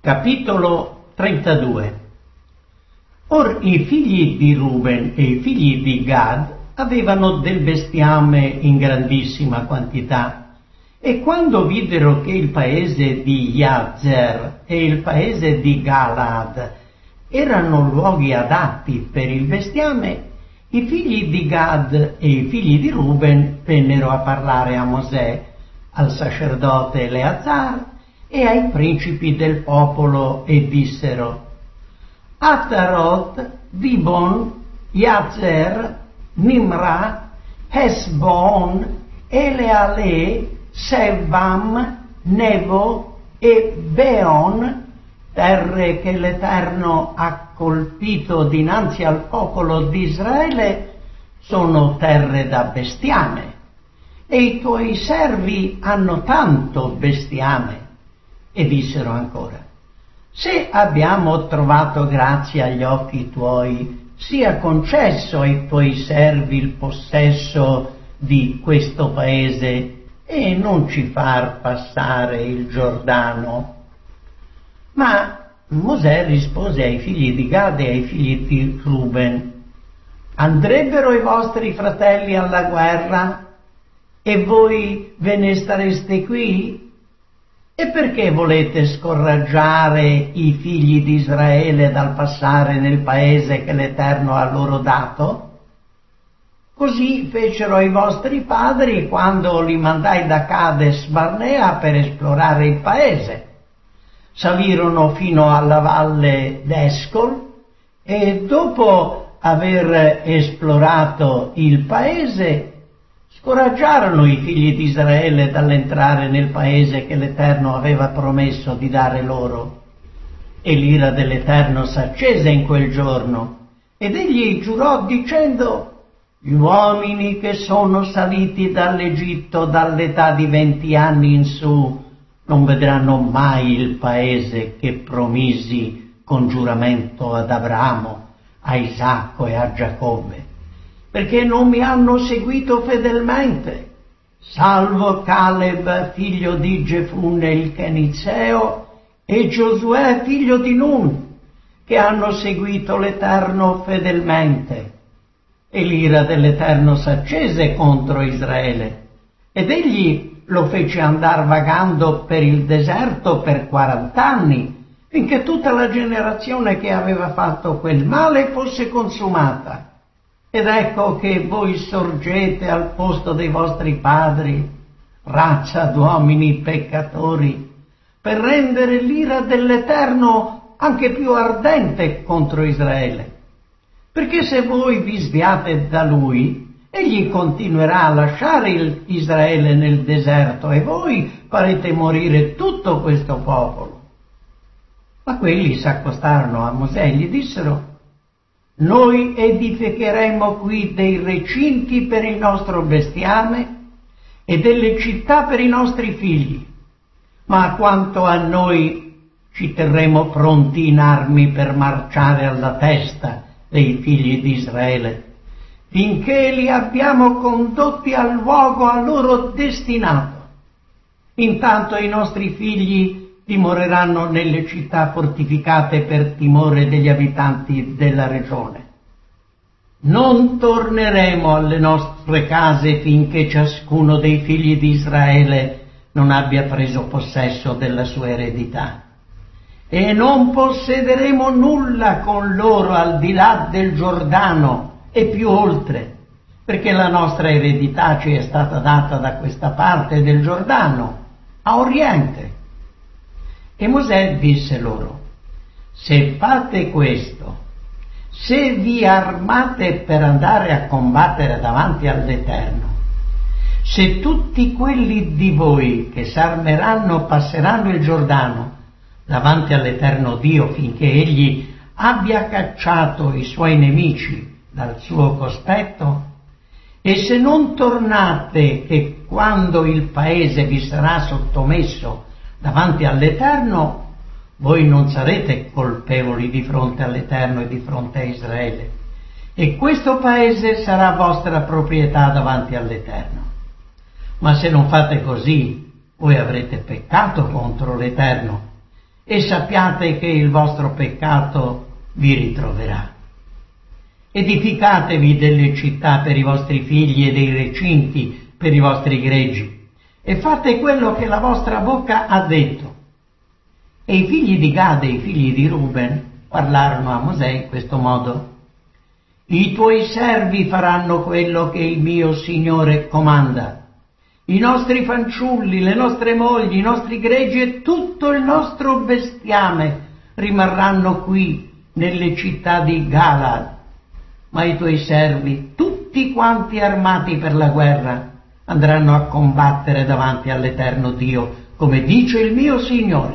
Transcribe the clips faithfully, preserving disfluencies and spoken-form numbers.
Capitolo trentadue. Or i figli di Ruben e i figli di Gad avevano del bestiame in grandissima quantità, e quando videro che il paese di Jazer e il paese di Galad erano luoghi adatti per il bestiame, i figli di Gad e i figli di Ruben vennero a parlare a Mosè, al sacerdote Eleazar e ai principi del popolo, e dissero: Atarot, Dibon, Jazer, Nimra, Hesbon, Eleale, Sevam, Nebo e Beon, terre che l'Eterno ha colpito dinanzi al popolo di Israele, sono terre da bestiame, e i tuoi servi hanno tanto bestiame. E dissero ancora: se abbiamo trovato grazia agli occhi tuoi, sia concesso ai tuoi servi il possesso di questo paese e non ci far passare il Giordano. Ma Mosè rispose ai figli di Gad e ai figli di Ruben: andrebbero i vostri fratelli alla guerra e voi ve ne stareste qui? E perché volete scoraggiare i figli di Israele dal passare nel paese che l'Eterno ha loro dato? Così fecero i vostri padri quando li mandai da Cades Barnea per esplorare il paese. Salirono fino alla valle d'Escol e dopo aver esplorato il paese scoraggiarono i figli di Israele dall'entrare nel paese che l'Eterno aveva promesso di dare loro. E l'ira dell'Eterno s'accese in quel giorno, ed egli giurò dicendo: gli uomini che sono saliti dall'Egitto dall'età di venti anni in su non vedranno mai il paese che promisi con giuramento ad Abramo, a Isacco e a Giacobbe, perché non mi hanno seguito fedelmente, salvo Caleb figlio di Gefunne il Kenizeo e Giosuè figlio di Nun, che hanno seguito l'Eterno fedelmente. E l'ira dell'Eterno s'accese contro Israele, ed egli lo fece andar vagando per il deserto per quarant'anni, finché tutta la generazione che aveva fatto quel male fosse consumata. Ed ecco che voi sorgete al posto dei vostri padri, razza d'uomini peccatori, per rendere l'ira dell'Eterno anche più ardente contro Israele. Perché se voi vi sviate da lui, egli continuerà a lasciare il Israele nel deserto e voi farete morire tutto questo popolo. Ma quelli s'accostarono a Mosè e gli dissero: noi edificheremo qui dei recinti per il nostro bestiame e delle città per i nostri figli, ma quanto a noi ci terremo pronti in armi per marciare alla testa dei figli di Israele, finché li abbiamo condotti al luogo a loro destinato. Intanto i nostri figli dimoreranno nelle città fortificate per timore degli abitanti della regione. Non torneremo alle nostre case finché ciascuno dei figli di Israele non abbia preso possesso della sua eredità, e non possederemo nulla con loro al di là del Giordano e più oltre, perché la nostra eredità ci è stata data da questa parte del Giordano, a oriente. E Mosè disse loro: se fate questo, se vi armate per andare a combattere davanti all'Eterno, se tutti quelli di voi che s'armeranno passeranno il Giordano davanti all'Eterno Dio finché egli abbia cacciato i suoi nemici dal suo cospetto, e se non tornate che quando il paese vi sarà sottomesso davanti all'Eterno, voi non sarete colpevoli di fronte all'Eterno e di fronte a Israele, e questo paese sarà vostra proprietà davanti all'Eterno. Ma se non fate così, voi avrete peccato contro l'Eterno, e sappiate che il vostro peccato vi ritroverà. Edificatevi delle città per i vostri figli e dei recinti per i vostri greggi, e fate quello che la vostra bocca ha detto. E i figli di Gad e i figli di Ruben parlarono a Mosè in questo modo: i tuoi servi faranno quello che il mio Signore comanda. I nostri fanciulli, le nostre mogli, i nostri greggi e tutto il nostro bestiame rimarranno qui nelle città di Galad. Ma i tuoi servi, tutti quanti armati per la guerra, andranno a combattere davanti all'Eterno Dio, come dice il mio Signore.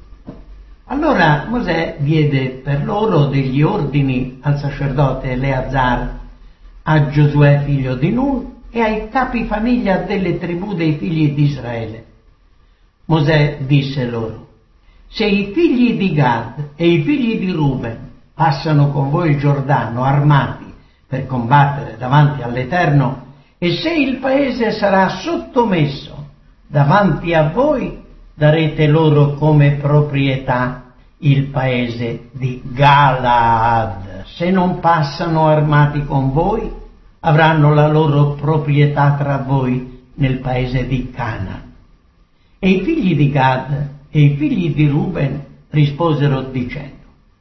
Allora Mosè diede per loro degli ordini al sacerdote Eleazar, a Giosuè figlio di Nun e ai capi famiglia delle tribù dei figli di Israele. Mosè disse loro: se i figli di Gad e i figli di Ruben passano con voi il Giordano armati per combattere davanti all'Eterno, e se il paese sarà sottomesso davanti a voi, darete loro come proprietà il paese di Galaad. Se non passano armati con voi, avranno la loro proprietà tra voi nel paese di Canaan. E i figli di Gad e i figli di Ruben risposero dicendo: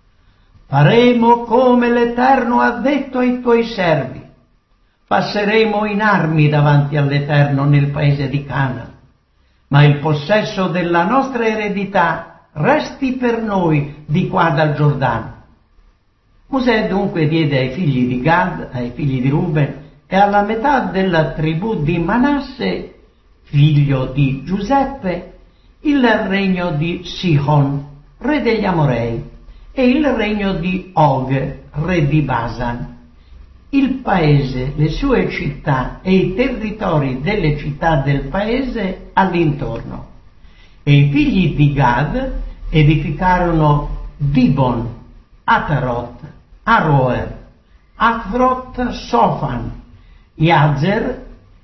faremo come l'Eterno ha detto ai tuoi servi. Passeremo in armi davanti all'Eterno nel paese di Canaan, ma il possesso della nostra eredità resti per noi di qua dal Giordano. Mosè dunque diede ai figli di Gad, ai figli di Ruben e alla metà della tribù di Manasse, figlio di Giuseppe, il regno di Sihon, re degli Amorei, e il regno di Og, re di Basan, il paese, le sue città e i territori delle città del paese all'intorno. E i figli di Gad edificarono Dibon, Atarot, Aroer, Athrot Sofan, Yazer,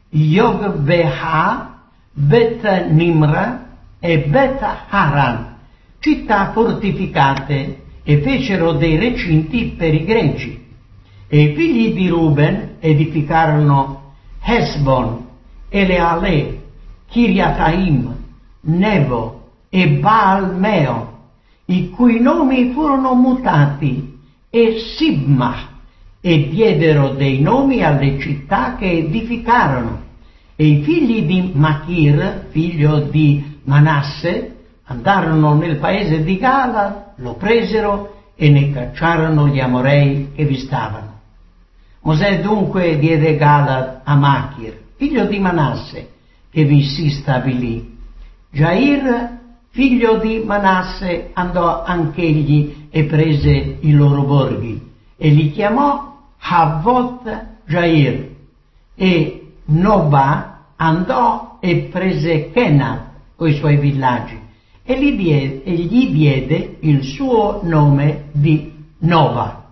Yogbeha, Bet Nimra e Bet Haran, città fortificate, e fecero dei recinti per i greggi. E i figli di Ruben edificarono Hesbon, Eleale, Kiriataim, Nebo e Baal-Meo, i cui nomi furono mutati, e Sibmah, e diedero dei nomi alle città che edificarono. E i figli di Machir, figlio di Manasse, andarono nel paese di Galad, lo presero e ne cacciarono gli Amorei che vi stavano. Mosè dunque diede Galad a Machir, figlio di Manasse, che vi si stabilì. Jair, figlio di Manasse, andò anch'egli e prese i loro borghi, e li chiamò Havot Jair. E Noba andò e prese Kenat coi suoi villaggi, e gli diede, e gli diede il suo nome di Nova.